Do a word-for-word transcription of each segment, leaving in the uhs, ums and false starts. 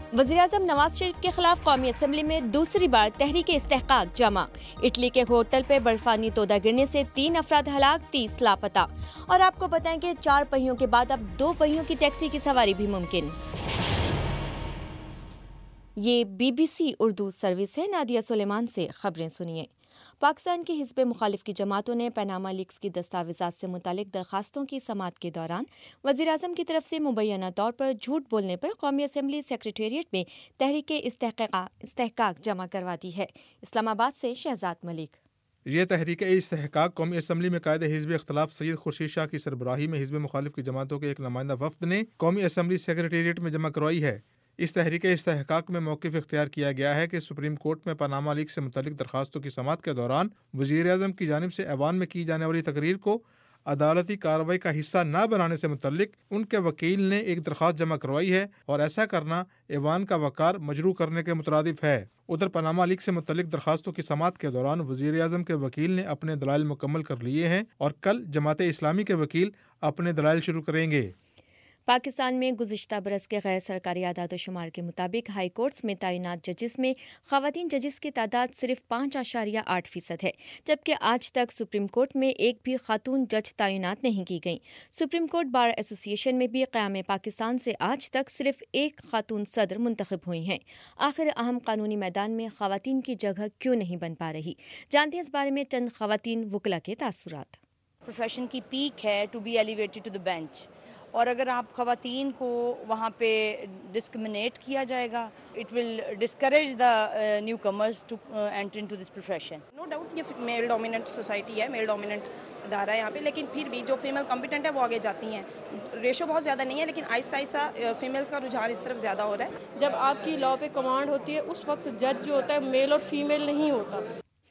وزیراعظم نواز شریف کے خلاف قومی اسمبلی میں دوسری بار تحریک استحقاق جمع۔ اٹلی کے ہوٹل پہ برفانی تودہ گرنے سے تین افراد ہلاک، تیس لاپتہ۔ اور آپ کو بتائیں کہ چار پہیوں کے بعد اب دو پہیوں کی ٹیکسی کی سواری بھی ممکن۔ یہ B B C Urdu service ہے۔ نادیہ سلیمان سے خبریں سنیے۔ پاکستان کی حزب مخالف کی جماعتوں نے پاناما لیکس کی دستاویزات سے متعلق درخواستوں کی سماعت کے دوران وزیراعظم کی طرف سے مبینہ طور پر جھوٹ بولنے پر قومی اسمبلی سیکریٹریٹ میں تحریک استحقاق جمع کروا دی ہے۔ اسلام آباد سے شہزاد ملک۔ یہ تحریک استحقاق قومی اسمبلی میں قائد حزب اختلاف سید خورشید شاہ کی سربراہی میں حزب مخالف کی جماعتوں کے ایک نمائندہ وفد نے قومی اسمبلی سیکریٹریٹ میں جمع کروائی ہے۔ اس تحریک استحقاق میں موقف اختیار کیا گیا ہے کہ سپریم کورٹ میں پاناما لیک سے متعلق درخواستوں کی سماعت کے دوران وزیر اعظم کی جانب سے ایوان میں کی جانے والی تقریر کو عدالتی کارروائی کا حصہ نہ بنانے سے متعلق ان کے وکیل نے ایک درخواست جمع کروائی ہے اور ایسا کرنا ایوان کا وقار مجروح کرنے کے مترادف ہے۔ ادھر پاناما لیک سے متعلق درخواستوں کی سماعت کے دوران وزیر اعظم کے وکیل نے اپنے دلائل مکمل کر لیے ہیں اور کل جماعت اسلامی کے وکیل اپنے دلائل شروع کریں گے۔ پاکستان میں گزشتہ برس کے غیر سرکاری اعداد و شمار کے مطابق ہائی کورٹس میں تعینات ججز میں خواتین ججز کی تعداد صرف پانچ اشاریہ آٹھ فیصد ہے، جبکہ آج تک سپریم کورٹ میں ایک بھی خاتون جج تعینات نہیں کی گئیں۔ سپریم کورٹ بار ایسوسی ایشن میں بھی قیام پاکستان سے آج تک صرف ایک خاتون صدر منتخب ہوئی ہیں۔ آخر اہم قانونی میدان میں خواتین کی جگہ کیوں نہیں بن پا رہی؟ جانتے ہیں اس بارے میں چند خواتین وکلا کے تاثرات۔ پروفیشن کی پیک ہے to be elevated to the bench, اور اگر آپ خواتین کو وہاں پہ ڈسکرمنیٹ کیا جائے گا، it will discourage the newcomers to enter into this profession. No doubt یہ میل ڈومیننٹ سوسائٹی ہے، میل ڈومیننٹ ادارہ ہے یہاں پہ، لیکن پھر بھی جو فیمیل کمپیٹنٹ ہے وہ آگے جاتی ہیں۔ ریشو بہت زیادہ نہیں ہے لیکن آہستہ آہستہ فیمیلز کا رجحان اس طرف زیادہ ہو رہا ہے۔ جب آپ کی لاء پہ کمانڈ ہوتی ہے اس وقت جج جو ہوتا ہے میل اور فیمیل نہیں ہوتا۔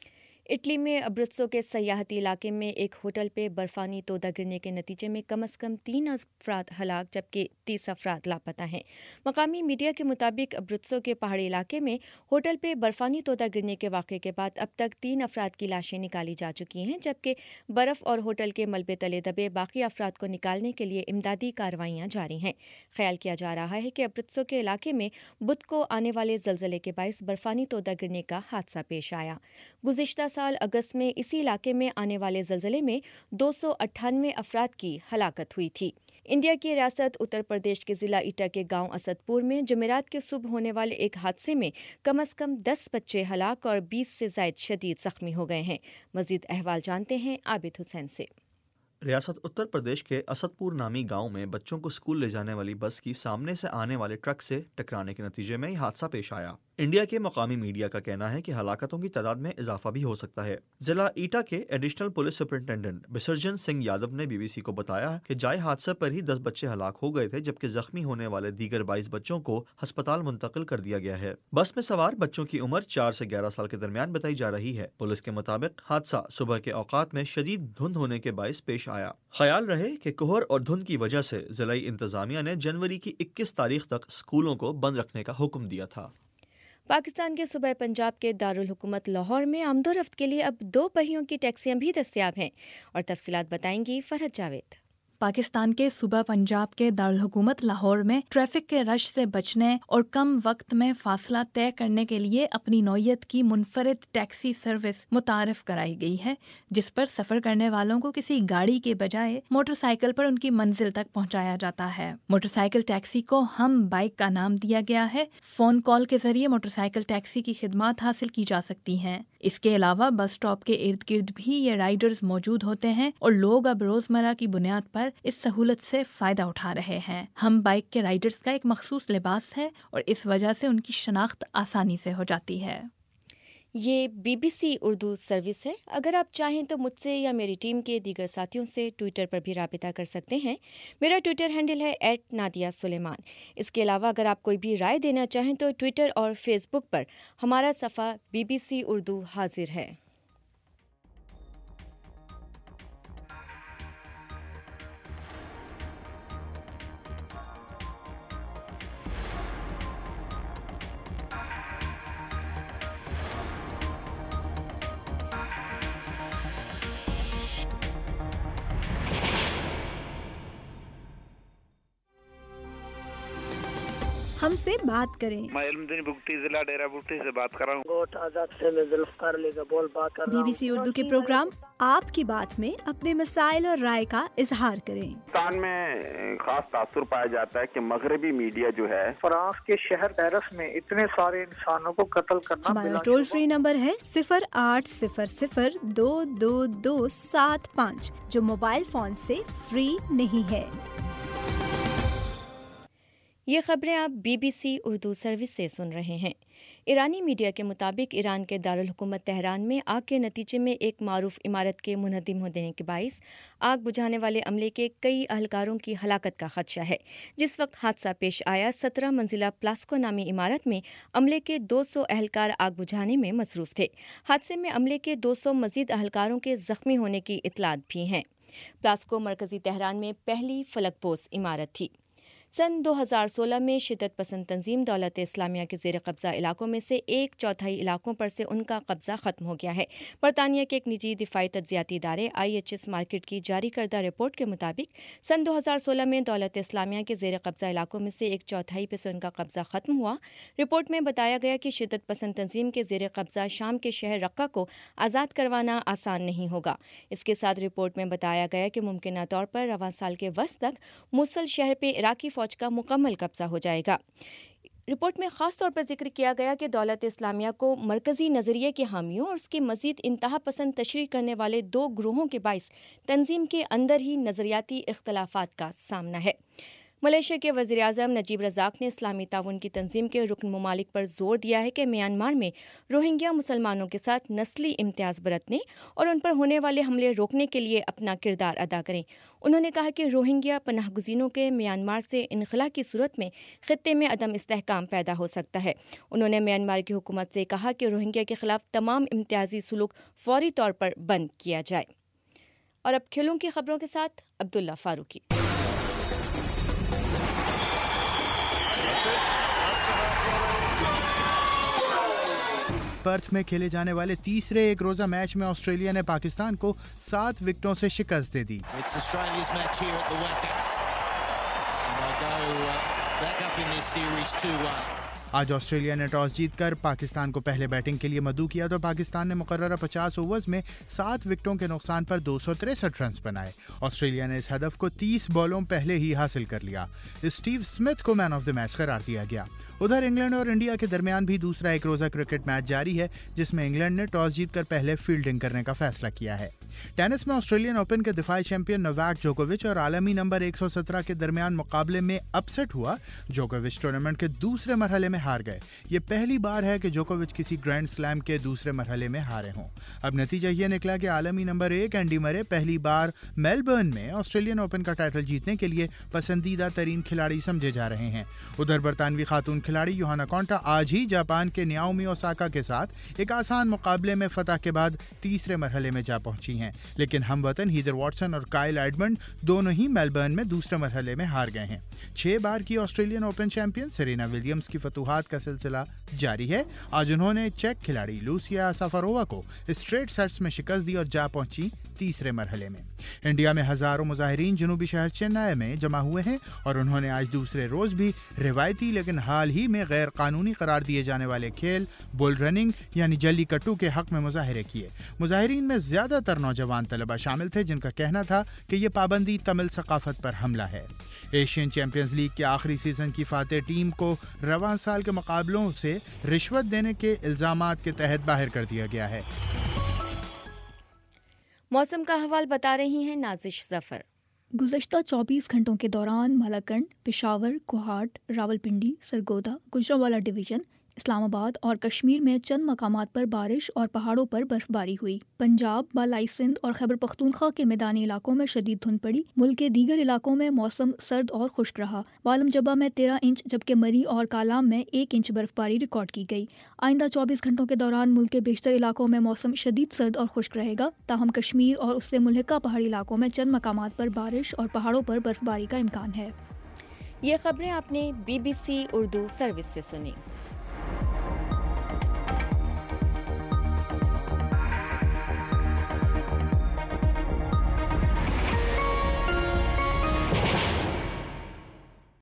اٹلی میں ابرتسو کے سیاحتی علاقے میں ایک ہوٹل پہ برفانی تودہ گرنے کے نتیجے میں کم از کم تین افراد ہلاک جبکہ تیس افراد لاپتہ ہیں۔ مقامی میڈیا کے مطابق ابرتسو کے پہاڑی علاقے میں ہوٹل پہ برفانی تودہ گرنے کے واقعے کے بعد اب تک تین افراد کی لاشیں نکالی جا چکی ہیں، جبکہ برف اور ہوٹل کے ملبے تلے دبے باقی افراد کو نکالنے کے لیے امدادی کارروائیاں جاری ہیں۔ خیال کیا جا رہا ہے کہ ابرتسو کے علاقے میں بدھ کو آنے والے زلزلے کے باعث برفانی تودہ گرنے کا حادثہ پیش آیا۔ گزشتہ سال اگست میں اسی علاقے میں آنے والے زلزلے میں دو سو اٹھانوے افراد کی ہلاکت ہوئی تھی۔ انڈیا کی ریاست اتر پردیش کے ضلع ایٹا کے گاؤں اسد پور میں جمعرات کے صبح ہونے والے ایک حادثے میں کم از کم دس بچے ہلاک اور بیس سے زائد شدید زخمی ہو گئے ہیں۔ مزید احوال جانتے ہیں عابد حسین سے۔ ریاست اتر پردیش کے اسد پور نامی گاؤں میں بچوں کو اسکول لے جانے والی بس کی سامنے سے آنے والے ٹرک سے ٹکرانے کے نتیجے میں یہ حادثہ پیش آیا۔ انڈیا کے مقامی میڈیا کا کہنا ہے کہ ہلاکتوں کی تعداد میں اضافہ بھی ہو سکتا ہے۔ ضلع ایٹا کے additional police superintendent Bisarjan Singh Yadav نے بی بی سی کو بتایا کہ جائے حادثہ پر ہی دس بچے ہلاک ہو گئے تھے، جبکہ زخمی ہونے والے دیگر بائیس بچوں کو ہسپتال منتقل کر دیا گیا ہے۔ بس میں سوار بچوں کی عمر چار سے گیارہ سال کے درمیان بتائی جا رہی ہے۔ پولیس کے مطابق حادثہ صبح کے اوقات میں شدید دھند ہونے کے باعث پیش آیا۔ خیال رہے کہ کوہر اور دھند کی وجہ سے ضلعی انتظامیہ نے جنوری کی اکیس تاریخ تک اسکولوں کو بند رکھنے کا حکم دیا تھا۔ پاکستان کے صوبہ پنجاب کے دارالحکومت لاہور میں آمد و رفت کے لیے اب دو پہیوں کی ٹیکسیاں بھی دستیاب ہیں، اور تفصیلات بتائیں گی فرحت جاوید۔ پاکستان کے صوبہ پنجاب کے دارالحکومت لاہور میں ٹریفک کے رش سے بچنے اور کم وقت میں فاصلہ طے کرنے کے لیے اپنی نوعیت کی منفرد ٹیکسی سروس متعارف کرائی گئی ہے، جس پر سفر کرنے والوں کو کسی گاڑی کے بجائے موٹر سائیکل پر ان کی منزل تک پہنچایا جاتا ہے۔ موٹر سائیکل ٹیکسی کو ہم بائیک کا نام دیا گیا ہے۔ فون کال کے ذریعے موٹر سائیکل ٹیکسی کی خدمات حاصل کی جا سکتی ہیں۔ اس کے علاوہ بس اسٹاپ کے ارد گرد بھی یہ رائڈرز موجود ہوتے ہیں اور لوگ اب روزمرہ کی بنیاد پر اس سہولت سے فائدہ اٹھا رہے ہیں۔ ہم بائیک کے رائڈرز کا ایک مخصوص لباس ہے اور اس وجہ سے ان کی شناخت آسانی سے ہو جاتی ہے۔ یہ B B C Urdu service ہے۔ اگر آپ چاہیں تو مجھ سے یا میری ٹیم کے دیگر ساتھیوں سے ٹویٹر پر بھی رابطہ کر سکتے ہیں۔ میرا ٹویٹر ہینڈل ہے ایٹ نادیہ سلیمان۔ اس کے علاوہ اگر آپ کوئی بھی رائے دینا چاہیں تو ٹویٹر اور فیس بک پر ہمارا صفحہ بی بی سی اردو حاضر ہے۔ ہم سے بات کریں۔ میں علمدین بگٹی ضلع ڈیرہ بگٹی سے بات کر رہا ہوں۔ گوٹ آزاد سے میں ذوالفقار علی کا بول بات کر رہا ہوں۔ بی بی سی اردو کے پروگرام آپ کی بات میں اپنے مسائل اور رائے کا اظہار کریں۔ پاکستان میں خاص تاثر پایا جاتا ہے کہ مغربی میڈیا جو ہے فرانس کے شہر پیرس میں اتنے سارے انسانوں کو قتل کرنا۔ ہمارا ٹول فری نمبر ہے صفر آٹھ صفر صفر دو دو دو سات پانچ، جو موبائل فون سے فری نہیں ہے۔ یہ خبریں آپ B B C Urdu service سے سن رہے ہیں۔ ایرانی میڈیا کے مطابق ایران کے دارالحکومت تہران میں آگ کے نتیجے میں ایک معروف عمارت کے منہدم ہونے کے باعث آگ بجھانے والے عملے کے کئی اہلکاروں کی ہلاکت کا خدشہ ہے۔ جس وقت حادثہ پیش آیا، سترہ منزلہ پلاسکو نامی عمارت میں عملے کے دو سو اہلکار آگ بجھانے میں مصروف تھے۔ حادثے میں عملے کے دو سو مزید اہلکاروں کے زخمی ہونے کی اطلاعات بھی ہیں۔ پلاسکو مرکزی تہران میں پہلی فلک پوش عمارت تھی۔ سن دو ہزار سولہ میں شدت پسند تنظیم دولت اسلامیہ کے زیر قبضہ علاقوں میں سے ایک چوتھائی علاقوں پر سے ان کا قبضہ ختم ہو گیا ہے۔ برطانیہ کے ایک نجی دفاعی تجزیاتی ادارے آئی ایچ ایس مارکیٹ کی جاری کردہ رپورٹ کے مطابق سن دو ہزار سولہ میں دولت اسلامیہ کے زیر قبضہ علاقوں میں سے ایک چوتھائی پر سے ان کا قبضہ ختم ہوا۔ رپورٹ میں بتایا گیا کہ شدت پسند تنظیم کے زیر قبضہ شام کے شہر رقہ کو آزاد کروانا آسان نہیں ہوگا۔ اس کے ساتھ رپورٹ میں بتایا گیا کہ ممکنہ طور پر رواں سال کے وسط تک موصل شہر پہ عراقی فوج کا مکمل قبضہ ہو جائے گا۔ رپورٹ میں خاص طور پر ذکر کیا گیا کہ دولت اسلامیہ کو مرکزی نظریے کے حامیوں اور اس کے مزید انتہا پسند تشریح کرنے والے دو گروہوں کے باعث تنظیم کے اندر ہی نظریاتی اختلافات کا سامنا ہے۔ ملائیشیا کے وزیر اعظم نجیب رزاق نے اسلامی تعاون کی تنظیم کے رکن ممالک پر زور دیا ہے کہ میانمار میں روہنگیا مسلمانوں کے ساتھ نسلی امتیاز برتنے اور ان پر ہونے والے حملے روکنے کے لیے اپنا کردار ادا کریں۔ انہوں نے کہا کہ روہنگیا پناہ گزینوں کے میانمار سے انخلا کی صورت میں خطے میں عدم استحکام پیدا ہو سکتا ہے۔ انہوں نے میانمار کی حکومت سے کہا کہ روہنگیا کے خلاف تمام امتیازی سلوک فوری طور پر بند کیا جائے۔ اور اب کھیلوں کی خبروں کے ساتھ عبداللہ فاروقی۔ پرتھ میں کھیلے جانے والے تیسرے ایک روزہ میچ میں آسٹریلیا نے پاکستان کو سات وکٹوں سے شکست دے دی۔ آج آسٹریلیا نے ٹاس جیت کر پاکستان کو پہلے بیٹنگ کے لیے مدعو کیا تو پاکستان نے مقررہ پچاس اوورز میں سات وکٹوں کے نقصان پر دو سو تریسٹھ رنز بنائے۔ آسٹریلیا نے اس ہدف کو تیس بالوں پہلے ہی حاصل کر لیا۔ اسٹیو اسمتھ کو مین آف دی میچ قرار دیا گیا۔ ادھر انگلینڈ اور انڈیا کے درمیان بھی دوسرا ایک روزہ کرکٹ میچ جاری ہے، جس میں انگلینڈ نے ٹاس جیت کر پہلے فیلڈنگ کرنے کا فیصلہ کیا ہے۔ ٹینس میں آسٹریلین اوپن کے دفاعی چیمپئن نوواک جوکووچ اور عالمی نمبر ایک سو سترہ کے درمیان مقابلے میں اپسٹ ہوا۔ جوکووچ ٹورنامنٹ کے دوسرے مرحلے میں ہار گئے۔ یہ پہلی بار ہے کہ جوکووچ کسی گرینڈ سلیم کے دوسرے مرحلے میں ہارے ہوں۔ اب نتیجہ یہ نکلا کہ عالمی نمبر ایک اینڈی مرے پہلی بار میلبرن میں آسٹریلین اوپن کا ٹائٹل جیتنے کے لیے پسندیدہ ترین کھلاڑی سمجھے جا رہے ہیں۔ ادھر برطانوی خاتون کھلاڑی یوہانا کونٹا آج ہی جاپان کے نیاؤمی اوساکا کے ساتھ ایک آسان مقابلے میں فتح کے بعد تیسرے مرحلے میں جا پہنچی ہیں، لیکن ہم وطن ہیدر واٹسن اور کائل ایڈمنڈ دونوں ہی میلبرن میں دوسرے مرحلے میں ہار گئے ہیں۔ چھ بار کی Australian Open champion Serena Williams کی فتوحات کا سلسلہ جاری ہے۔ آج انہوں نے چیک کھلاڑی لوسیا سافارووا کو اسٹریٹ سیٹس میں شکست دی اور جا پہنچی تیسرے مرحلے میں۔ انڈیا میں ہزاروں مظاہرین جنوبی شہر چنئی میں جمع ہوئے ہیں اور انہوں نے آج دوسرے روز بھی روایتی لیکن حال ہی میں غیر قانونی قرار دیے جانے والے کھیل بل رننگ یعنی جلی کٹو کے حق میں مظاہرے کیے۔ مظاہرین میں زیادہ تر نوجوان طلبہ شامل تھے جن کا کہنا تھا کہ یہ پابندی تمل ثقافت پر حملہ ہے۔ ایشین چیمپئنز لیگ کے آخری سیزن کی فاتح ٹیم کو رواں سال کے مقابلوں سے رشوت دینے کے الزامات کے تحت باہر کر دیا گیا ہے۔ موسم کا حوال بتا رہی ہیں نازش ظفر۔ گزشتہ چوبیس گھنٹوں کے دوران مالاکنڈ، پشاور، کوہاٹ، راولپنڈی، سرگودا، گجرانوالہ ڈویژن، اسلام آباد اور کشمیر میں چند مقامات پر بارش اور پہاڑوں پر برف باری ہوئی۔ پنجاب، بالائی سندھ اور خیبر پختونخوا کے میدانی علاقوں میں شدید دھند پڑی۔ ملک کے دیگر علاقوں میں موسم سرد اور خشک رہا۔ والم جبہ میں تیرہ انچ جبکہ مری اور کالام میں ایک انچ برف باری ریکارڈ کی گئی۔ آئندہ چوبیس گھنٹوں کے دوران ملک کے بیشتر علاقوں میں موسم شدید سرد اور خشک رہے گا، تاہم کشمیر اور اس سے ملحقہ پہاڑی علاقوں میں چند مقامات پر بارش اور پہاڑوں پر برف باری کا امکان ہے۔ یہ خبریں آپ نے B B C Urdu service سے سنی۔